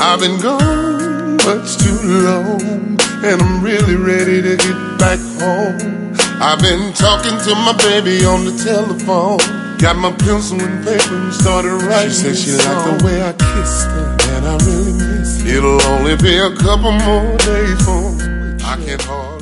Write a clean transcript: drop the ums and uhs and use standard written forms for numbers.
I've been gone much too long, and I'm really ready to get back home. I've been talking to my baby on the telephone. Got my pencil and paper and started writing. She said she liked the way I kissed her, and I really miss her. It'll only be a couple more days for me. I can't hardly